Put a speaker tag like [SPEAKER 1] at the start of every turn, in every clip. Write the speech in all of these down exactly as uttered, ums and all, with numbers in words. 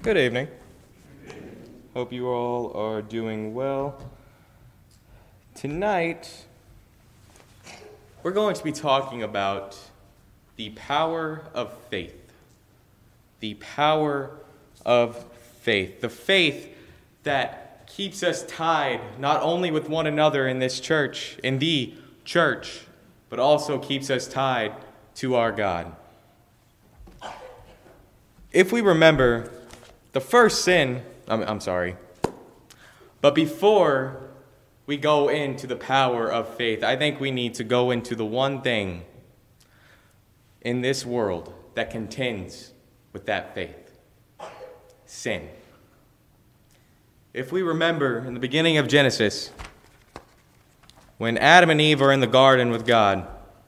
[SPEAKER 1] Good evening. Hope you all are doing well. Tonight, we're going to be talking about the power of faith. The power of faith. The faith that keeps us tied not only with one another in this church, in the church, but also keeps us tied to our God. If we remember, the first sin, I'm, I'm sorry, but before we go into the power of faith, I think we need to go into the one thing in this world that contends with that faith: sin. If we remember in the beginning of Genesis, when Adam and Eve are in the garden with God,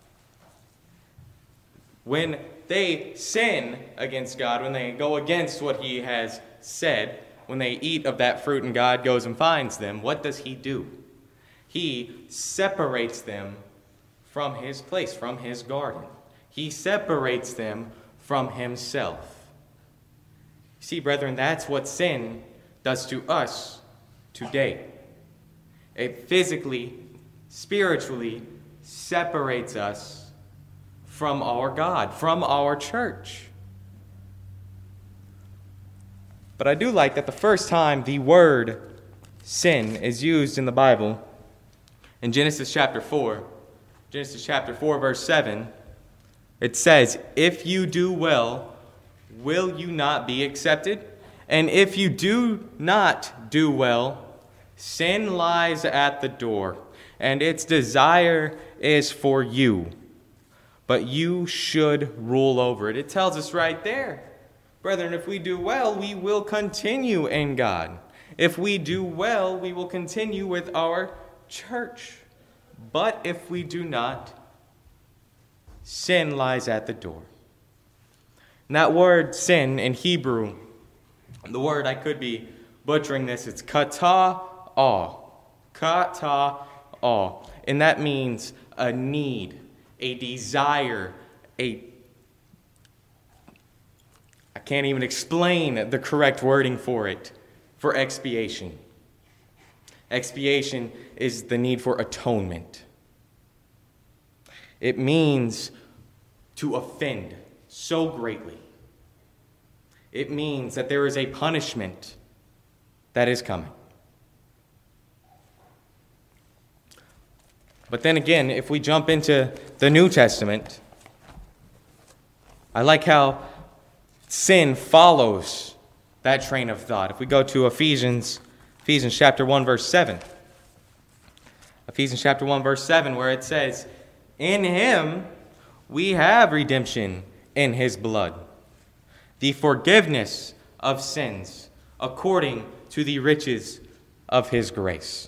[SPEAKER 1] when they sin against God, when they go against what he has said, when they eat of that fruit and God goes and finds them, what does he do? He separates them from his place, from his garden. He separates them from himself. See, brethren, that's what sin does to us today. It physically, spiritually separates us from our God, from our church. But I do like that the first time the word sin is used in the Bible, in Genesis chapter four, Genesis chapter four, verse seven, it says, "If you do well, will you not be accepted? And if you do not do well, sin lies at the door, and its desire is for you, but you should rule over it." It tells us right there, brethren, if we do well, we will continue in God. If we do well, we will continue with our church. But if we do not, sin lies at the door. And that word sin in Hebrew, the word, I could be butchering this, it's kata'ah. Kata'ah. And that means a need, a desire, a... I can't even explain the correct wording for it, for expiation. Expiation is the need for atonement. It means to offend so greatly. It means that there is a punishment that is coming. But then again, if we jump into the New Testament, I like how sin follows that train of thought. If we go to Ephesians, Ephesians chapter one, verse seven. Ephesians chapter one, verse seven, where it says, "In him we have redemption in his blood, the forgiveness of sins, according to the riches of his grace."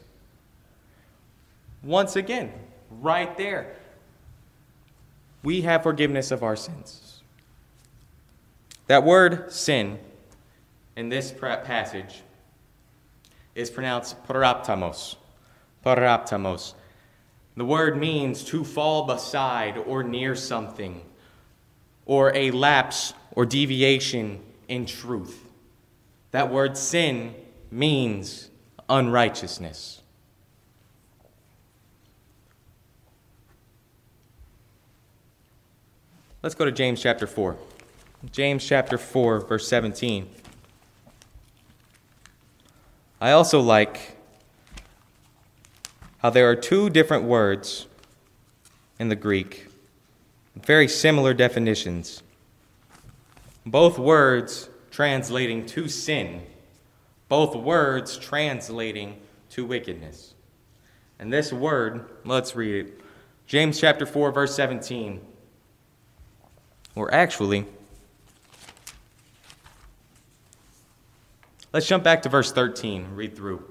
[SPEAKER 1] Once again, right there, we have forgiveness of our sins. That word sin in this passage is pronounced paraptamos. Paraptamos. The word means to fall beside or near something, or a lapse or deviation in truth. That word sin means unrighteousness. Let's go to James chapter four. James chapter four, verse seventeen. I also like how there are two different words in the Greek, very similar definitions. Both words translating to sin, both words translating to wickedness. And this word, let's read it. James chapter four, verse seventeen. Or actually, let's jump back to verse thirteen, read through.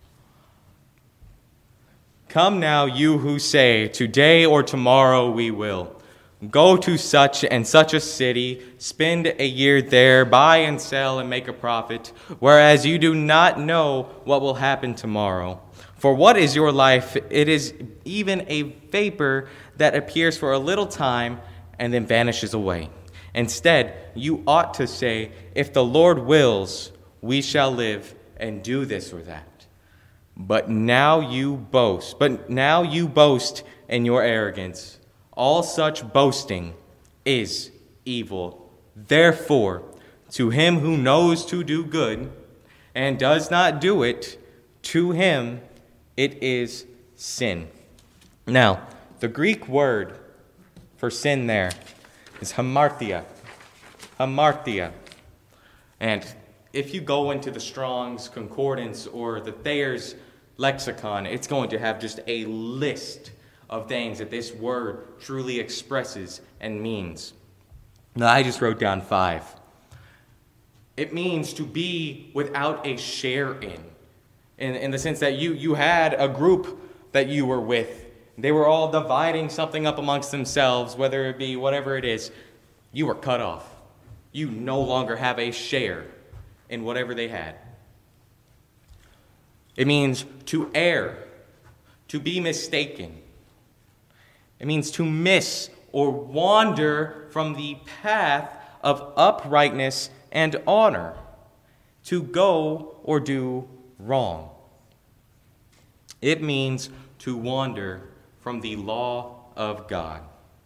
[SPEAKER 1] "Come now, you who say, 'Today or tomorrow we will go to such and such a city, spend a year there, buy and sell and make a profit, whereas you do not know what will happen tomorrow. For what is your life? It is even a vapor that appears for a little time and then vanishes away. Instead, you ought to say, if the Lord wills, we shall live and do this or that. But now you boast, but now you boast in your arrogance. All such boasting is evil. Therefore, to him who knows to do good and does not do it, to him it is sin. Now, the Greek word for sin there is hamartia. Hamartia. And if you go into the Strong's Concordance or the Thayer's lexicon, it's going to have just a list of things that this word truly expresses and means. Now, I just wrote down five. It means to be without a share in, in, in the sense that you, you had a group that you were with. They were all dividing something up amongst themselves, whether it be whatever it is. You were cut off. You no longer have a share in whatever they had. It means to err, to be mistaken. It means to miss or wander from the path of uprightness and honor, to go or do wrong. It means to wander from the law of God.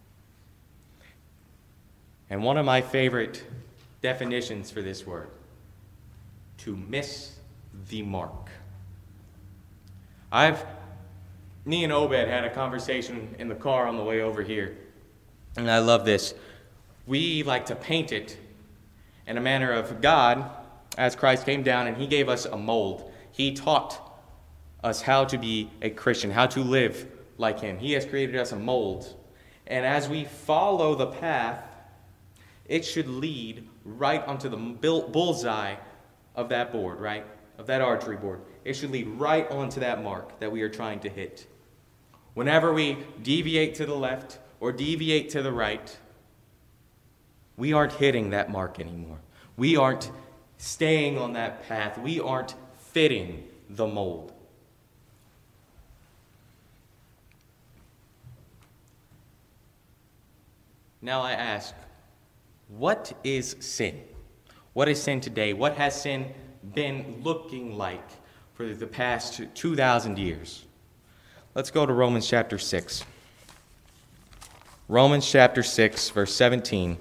[SPEAKER 1] And one of my favorite definitions for this word, to miss the mark. I've, me and Obed had a conversation in the car on the way over here, and I love this. We like to paint it in a manner of God, as Christ came down and he gave us a mold. He taught us how to be a Christian, how to live like him. He has created us a mold. And as we follow the path, it should lead right onto the bullseye of that board, right? Of that archery board. It should lead right onto that mark that we are trying to hit. Whenever we deviate to the left or deviate to the right, we aren't hitting that mark anymore. We aren't staying on that path. We aren't fitting the mold. Now I ask, what is sin? What is sin today? What has sin been looking like for the past two thousand years? Let's go to Romans chapter six. Romans chapter six, verse seventeen.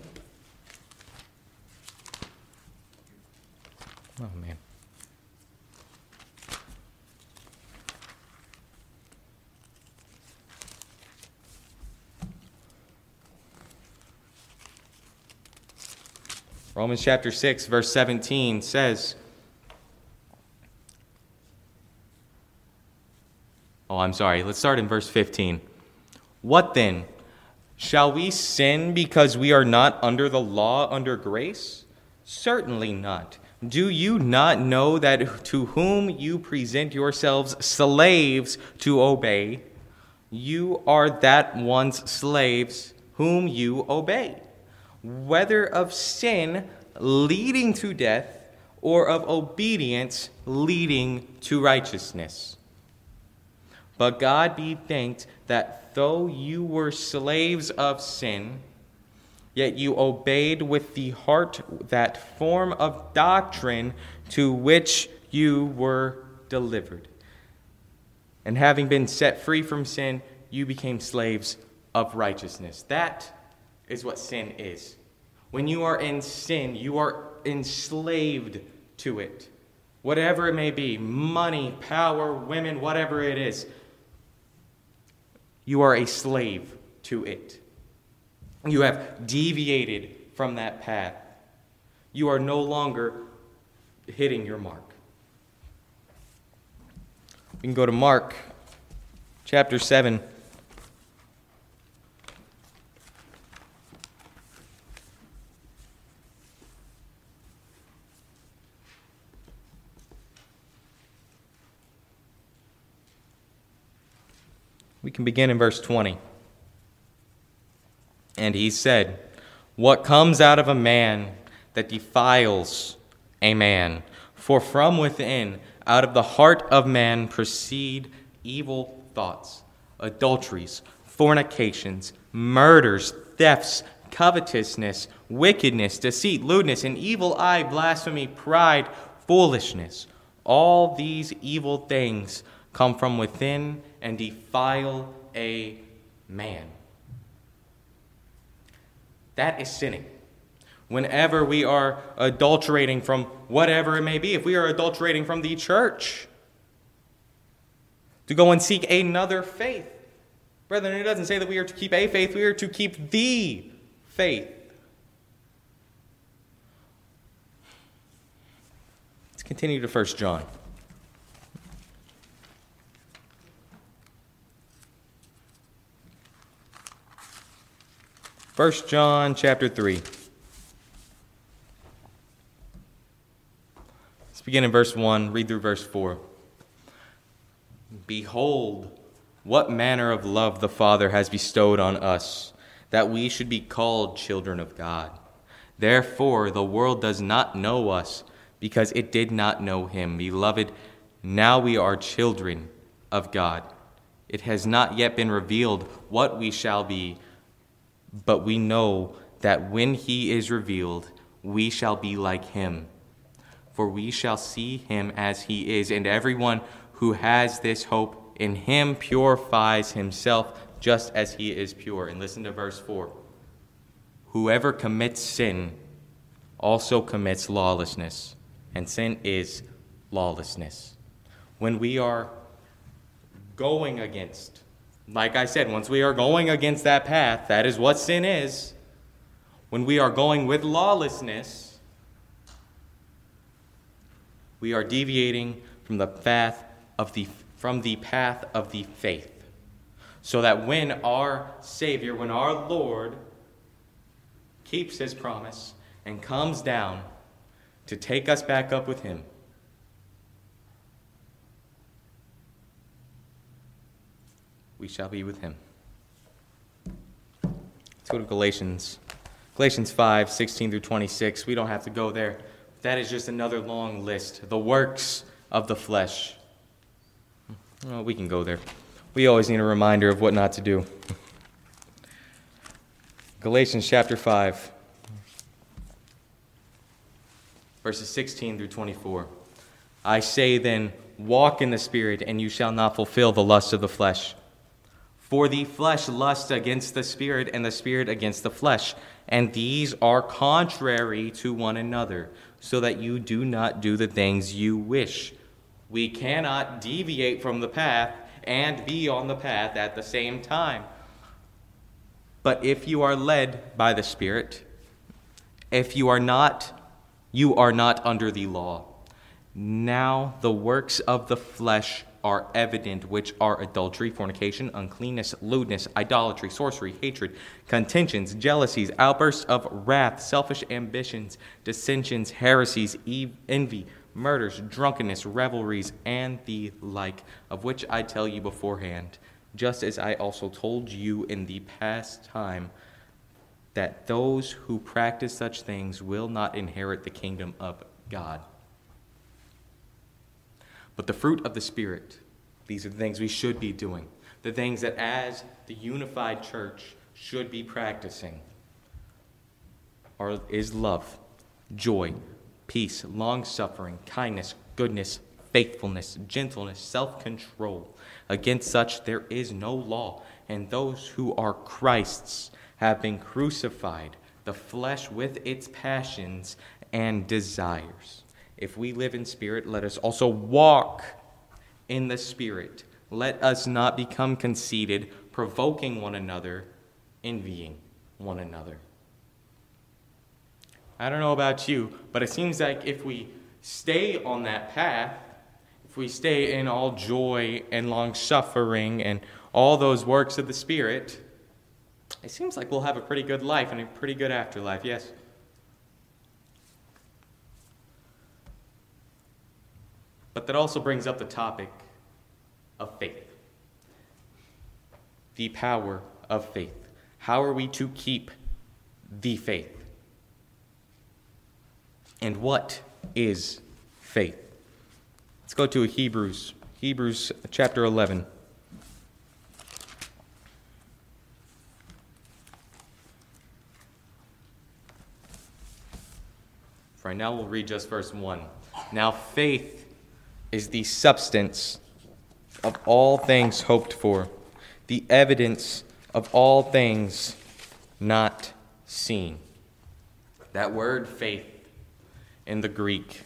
[SPEAKER 1] Oh, man. Romans chapter six, verse seventeen says, oh, I'm sorry. Let's start in verse fifteen. What then? Shall we sin because we are not under the law, under grace? Certainly not. Do you not know that to whom you present yourselves slaves to obey, you are that one's slaves whom you obey, whether of sin leading to death or of obedience leading to righteousness? But God be thanked that though you were slaves of sin, yet you obeyed with the heart that form of doctrine to which you were delivered. And having been set free from sin, you became slaves of righteousness. That is what sin is. When you are in sin, you are enslaved to it. Whatever it may be, money, power, women, whatever it is, you are a slave to it. You have deviated from that path. You are no longer hitting your mark. We can go to Mark chapter seven. We can begin in verse twenty. And he said, what comes out of a man that defiles a man? For from within, out of the heart of man, proceed evil thoughts, adulteries, fornications, murders, thefts, covetousness, wickedness, deceit, lewdness, an evil eye, blasphemy, pride, foolishness. All these evil things come from within and defile a man. That is sinning. Whenever we are adulterating from whatever it may be, if we are adulterating from the church, to go and seek another faith. Brethren, it doesn't say that we are to keep a faith, we are to keep the faith. Let's continue to First John. First John chapter three. Let's begin in verse one, read through verse four. Behold, what manner of love the Father has bestowed on us, that we should be called children of God. Therefore, the world does not know us, because it did not know him. Beloved, now we are children of God. It has not yet been revealed what we shall be, but we know that when he is revealed, we shall be like him. For we shall see him as he is, and everyone who has this hope in him purifies himself just as he is pure. And listen to verse four. Whoever commits sin also commits lawlessness, and sin is lawlessness. When we are going against, like I said, once we are going against that path, that is what sin is. When we are going with lawlessness, we are deviating from the path of the from the path of the faith. So that when our Savior, when our Lord keeps his promise and comes down to take us back up with him, we shall be with him. Let's go to Galatians. Galatians five, sixteen through twenty-six. We don't have to go there. That is just another long list. The works of the flesh. Well, we can go there. We always need a reminder of what not to do. Galatians chapter five, verses sixteen through twenty-four. I say then, walk in the Spirit, and you shall not fulfill the lust of the flesh. For the flesh lusts against the Spirit, and the Spirit against the flesh. And these are contrary to one another, so that you do not do the things you wish. We cannot deviate from the path and be on the path at the same time. But if you are led by the Spirit, if you are not, you are not under the law. Now the works of the flesh are evident, which are adultery, fornication, uncleanness, lewdness, idolatry, sorcery, hatred, contentions, jealousies, outbursts of wrath, selfish ambitions, dissensions, heresies, envy, murders, drunkenness, revelries, and the like, of which I tell you beforehand, just as I also told you in the past time, that those who practice such things will not inherit the kingdom of God. But the fruit of the Spirit, these are the things we should be doing, the things that as the unified church should be practicing, are, is love, joy, peace, long-suffering, kindness, goodness, faithfulness, gentleness, self-control. Against such there is no law, and those who are Christ's have been crucified, the flesh with its passions and desires. If we live in spirit, let us also walk in the Spirit. Let us not become conceited, provoking one another, envying one another. I don't know about you, but it seems like if we stay on that path, if we stay in all joy and long-suffering and all those works of the Spirit, it seems like we'll have a pretty good life and a pretty good afterlife, yes? But that also brings up the topic of faith. The power of faith. How are we to keep the faith? And what is faith? Let's go to Hebrews. Hebrews chapter eleven. right, now we'll read just verse one. Now faith is the substance of all things hoped for, the evidence of all things not seen. That word faith in the Greek,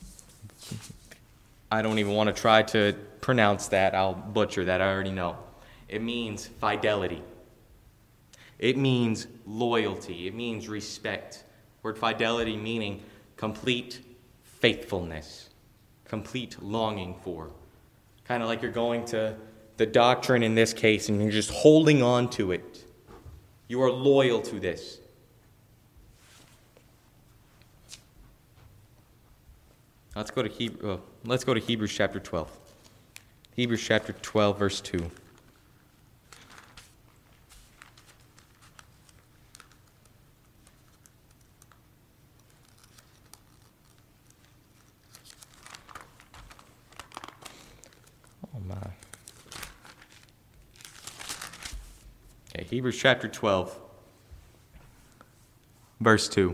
[SPEAKER 1] I don't even want to try to pronounce that. I'll butcher that. I already know. It means fidelity. It means loyalty. It means respect. Word fidelity meaning complete faithfulness, complete longing for. Kind of like you're going to the doctrine in this case and you're just holding on to it. You are loyal to this. Let's go to Hebrew, uh, let's go to Hebrews chapter twelve. Hebrews chapter twelve, verse two. Oh my. Okay, Hebrews chapter twelve, verse two.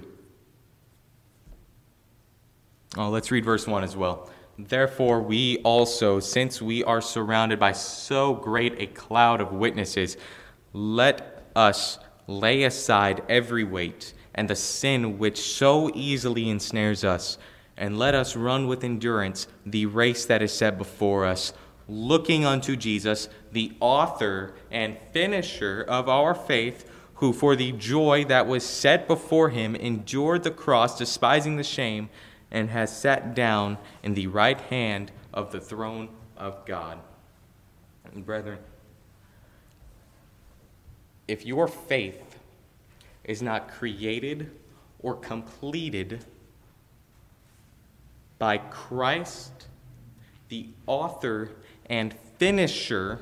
[SPEAKER 1] Oh, let's read verse one as well. Therefore, we also, since we are surrounded by so great a cloud of witnesses, let us lay aside every weight and the sin which so easily ensnares us, and let us run with endurance the race that is set before us, looking unto Jesus, the author and finisher of our faith, who for the joy that was set before him endured the cross, despising the shame, and has sat down in the right hand of the throne of God. And brethren, if your faith is not created or completed by Christ, the author and finisher,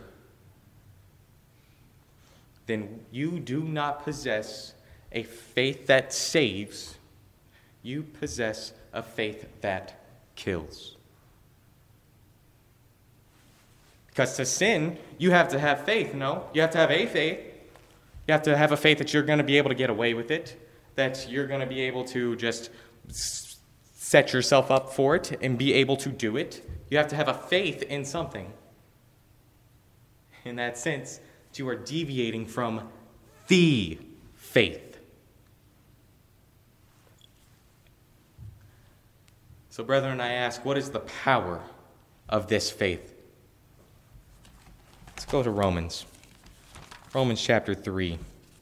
[SPEAKER 1] then you do not possess a faith that saves. You possess a faith that kills. Because to sin, you have to have faith, no? You have to have a faith. You have to have a faith that you're going to be able to get away with it, that you're going to be able to just set yourself up for it and be able to do it. You have to have a faith in something. In that sense, you are deviating from the faith. So, brethren, I ask, what is the power of this faith? Let's go to Romans. Romans chapter three.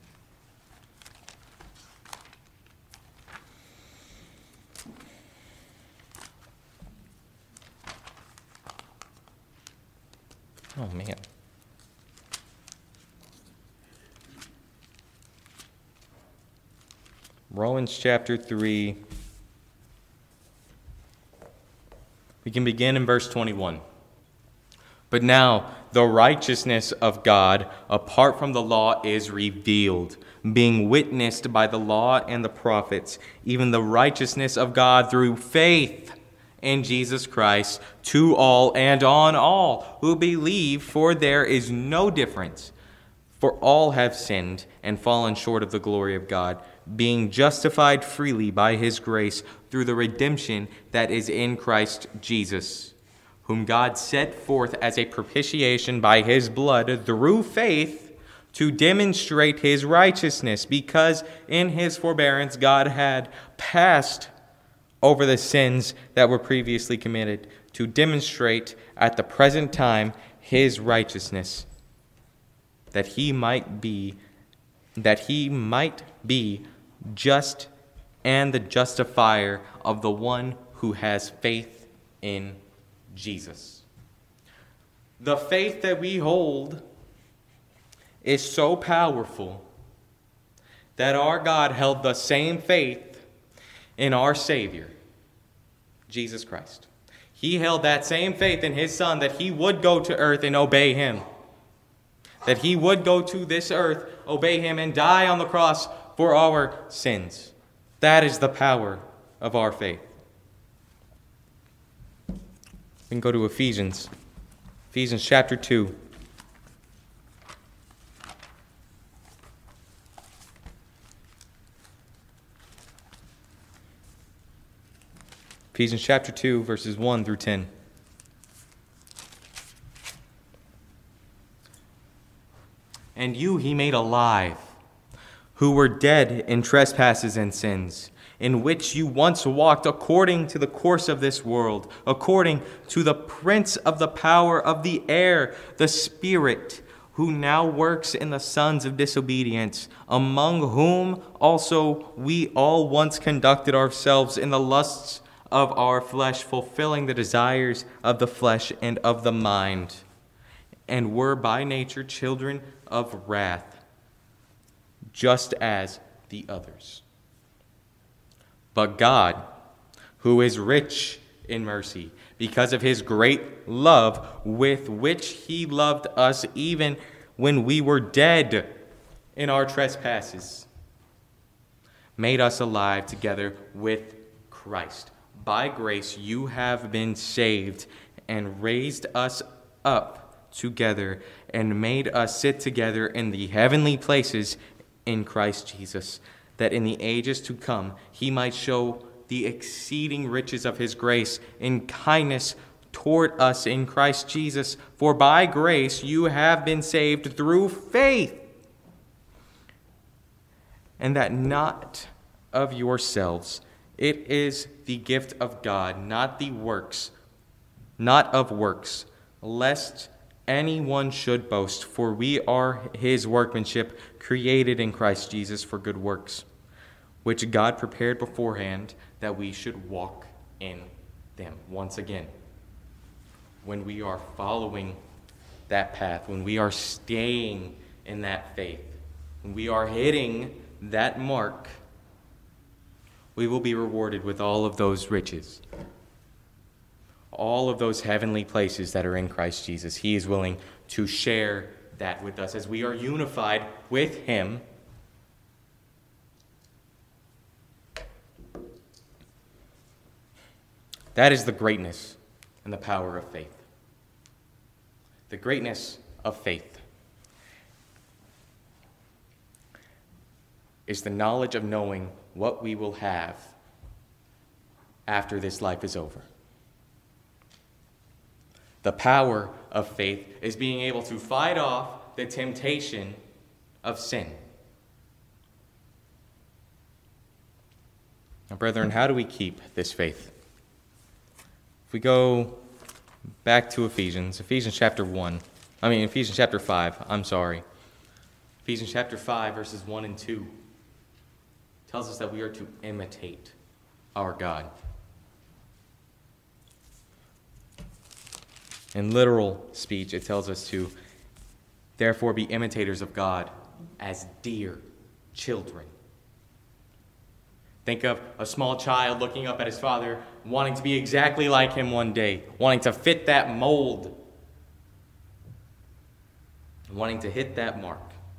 [SPEAKER 1] Oh, man. Romans chapter three. We can begin in verse twenty-one. But now the righteousness of God apart from the law is revealed, being witnessed by the law and the prophets, even the righteousness of God through faith in Jesus Christ to all and on all who believe, for there is no difference. For all have sinned and fallen short of the glory of God, being justified freely by his grace through the redemption that is in Christ Jesus, whom God set forth as a propitiation by his blood through faith to demonstrate his righteousness, because in his forbearance God had passed over the sins that were previously committed, to demonstrate at the present time his righteousness, that he might be that he might be just and the justifier of the one who has faith in Jesus. The faith that we hold is so powerful that our God held the same faith in our Savior, Jesus Christ. He held that same faith in his Son, that he would go to earth and obey him. That he would go to this earth, obey him, and die on the cross for our sins. That is the power of our faith. We can go to Ephesians. Ephesians chapter two. Ephesians chapter two, verses one through ten. And you he made alive, who were dead in trespasses and sins, in which you once walked according to the course of this world, according to the prince of the power of the air, the Spirit, who now works in the sons of disobedience, among whom also we all once conducted ourselves in the lusts of our flesh, fulfilling the desires of the flesh and of the mind, and were by nature children of wrath, just as the others. But God, who is rich in mercy, because of his great love with which he loved us even when we were dead in our trespasses, made us alive together with Christ. By grace you have been saved, and raised us up together, and made us sit together in the heavenly places in Christ Jesus, that in the ages to come he might show the exceeding riches of his grace in kindness toward us in Christ Jesus. For by grace you have been saved through faith, and that not of yourselves. It is the gift of God, not the works, not of works, lest anyone should boast. For we are his workmanship, created in Christ Jesus for good works, which God prepared beforehand that we should walk in them. Once again, when we are following that path, when we are staying in that faith, when we are hitting that mark, we will be rewarded with all of those riches, all of those heavenly places that are in Christ Jesus. He is willing to share that with us as we are unified with him. That is the greatness and the power of faith. The greatness of faith is the knowledge of knowing what we will have after this life is over. The power of faith is being able to fight off the temptation of sin. Now, brethren, how do we keep this faith? If we go back to Ephesians, Ephesians chapter one, I mean Ephesians chapter five, I'm sorry. Ephesians chapter five, verses one and two tells us that we are to imitate our God. In literal speech, it tells us to therefore be imitators of God as dear children. Think of a small child looking up at his father, wanting to be exactly like him one day, wanting to fit that mold, wanting to hit that mark.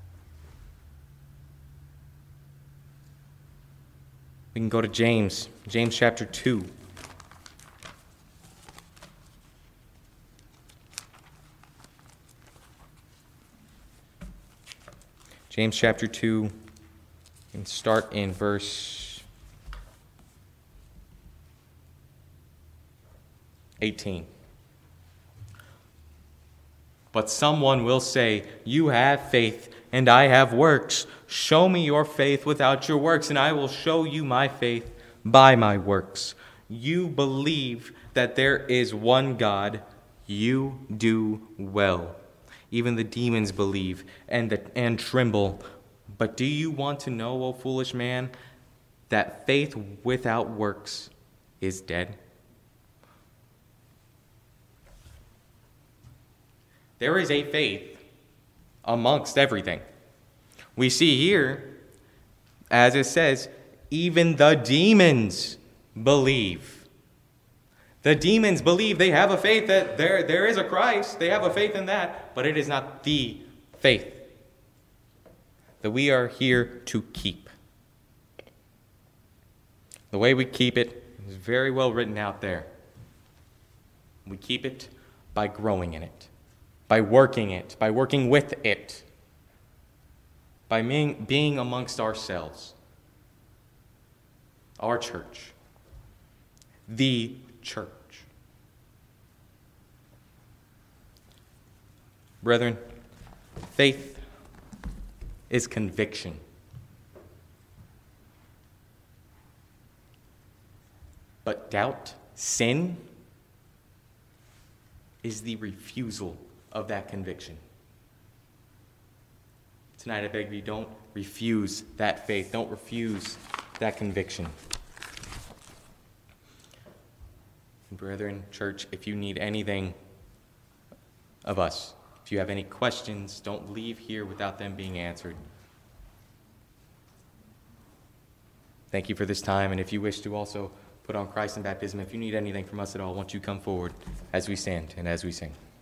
[SPEAKER 1] We can go to James, James chapter two. James chapter two, and start in verse eighteen. But someone will say, "You have faith, and I have works. Show me your faith without your works, and I will show you my faith by my works. You believe that there is one God. You do well. Even the demons believe and, the, and tremble. But do you want to know, O foolish man, that faith without works is dead?" There is a faith amongst everything. We see here, as it says, even the demons believe. The demons believe. They have a faith that there, there is a Christ. They have a faith in that, but it is not the faith that we are here to keep. The way we keep it is very well written out there. We keep it by growing in it, by working it, by working with it, by being, being amongst ourselves, our church, the church. Brethren, faith is conviction. But doubt, sin, is the refusal of that conviction. Tonight, I beg of you, don't refuse that faith. Don't refuse that conviction. Brethren, church, if you need anything of us, if you have any questions, don't leave here without them being answered. Thank you for this time, and if you wish to also put on Christ in baptism, if you need anything from us at all, won't you come forward as we stand and as we sing.